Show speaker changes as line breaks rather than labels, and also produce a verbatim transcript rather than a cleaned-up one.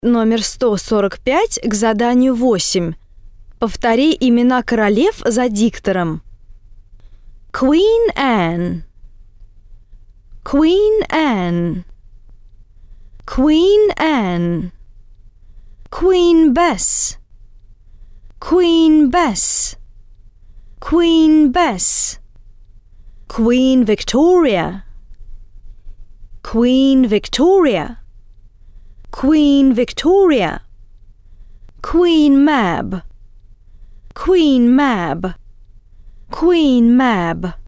Номер сто сорок пять к заданию восемь. Повтори имена королев за диктором. Queen Anne, Queen Anne, Queen Anne, Queen Bess, Queen Bess, Queen Bess, Queen Victoria, Queen Victoria, Queen Victoria, Queen Mab, Queen Mab, Queen Mab.